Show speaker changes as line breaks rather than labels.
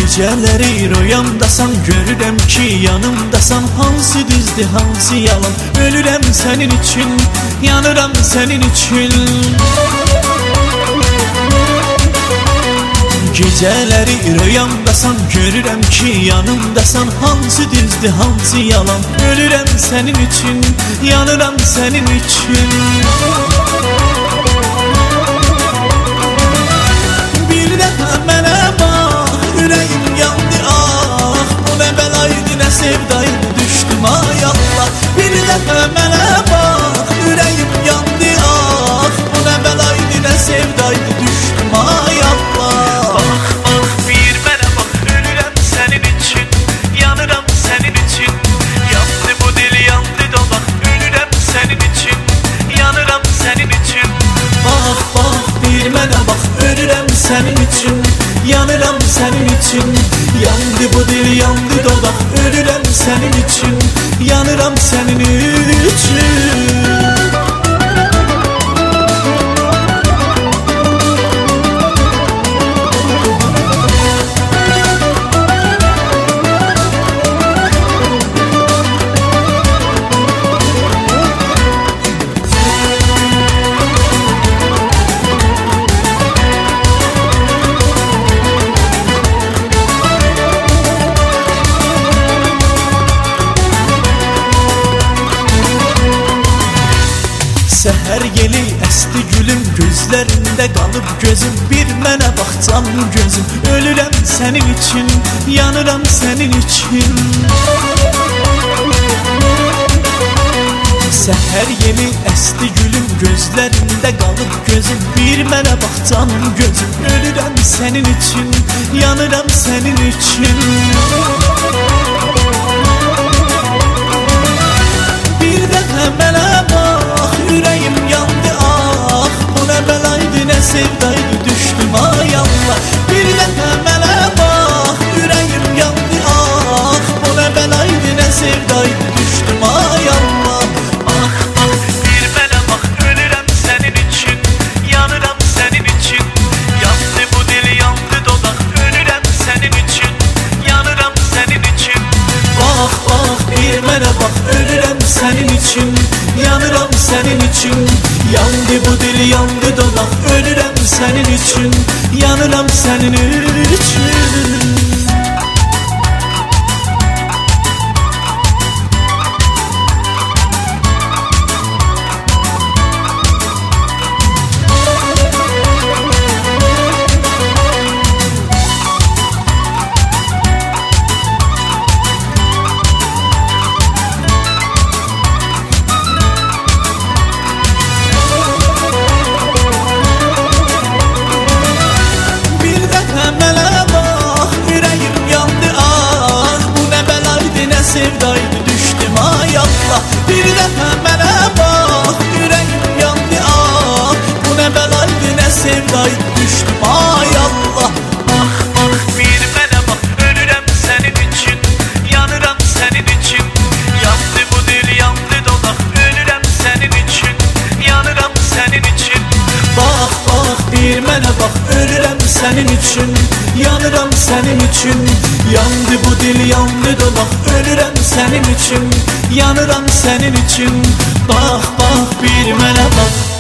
Geceleri rüyamdasan görürəm ki yanımdasan. Hansı düzdür hansı yalan, ölürəm sənin için, yanıram sənin için. Geceleri rüyamdasan görürəm ki yanımdasan. Hansı düzdür hansı yalan, ölürəm sənin için, yanıram sənin için. Bir dəfə mənə bax, ürəyim yandı ah. Bu nə bəlaydı, nə sevdaydı, düşdüm ay Allah. Bir dəfə mənə bax, ürəyim yandı ah. Bu nə bəlaydı, nə sevdaydı, düşdüm ay Allah. Senin için, yanıram senin için. Yandı bu dil, yandı dodak, ölürəm senin için, yanıram senin için. Seher yeli esti gülüm, gözlerinde kalıp gözüm. Bir mənə bax canım gözüm, ölürəm senin için, yanıram senin için. Seher yeli esti gülüm, gözlerinde kalıp gözüm. Bir mənə bax canım gözüm, ölürəm senin için, yanıram senin için. Bir dəfə mənə bax, ürəyim yandı ah. Bu nə bəlaydı, nə sevdaydı, düşdüm ay Allah. Bir dəfə mənə bax, ürəyim yandı ah. Bu nə bəlaydı, nə sevdaydı, düşdüm ay Allah.
Ah ah, bir mənə bax, ölürəm sənin için, yanıram sənin için. Yandı bu dil, yandı dodak, ölürəm sənin için, yanıram sənin için.
Bax bax, bir mənə bax, ölürəm sənin için, yanıram senin için. Yandı bu dil, yandı dodak, ölürəm senin için, yanıram senin için. Sevdaydı, düşdüm ay Allah. Bir dəfə mənə bax, ürəyim yandı ah. Bu nə bəlaydı, nə sevdaydı, düşdüm ay Allah.
Ah ah, bir mənə bax, ölürəm sənin için, yanıram sənin için. Yandı bu dil, yandı dodak, ölürəm sənin için, yanıram sənin için.
Bax bax, bir mənə bax, ölürəm sənin için, yanıram sənin için. Yandı bu dil, yandı dodak, ölürəm senin için, yanıram senin için. Bax bax, bir mənə bax.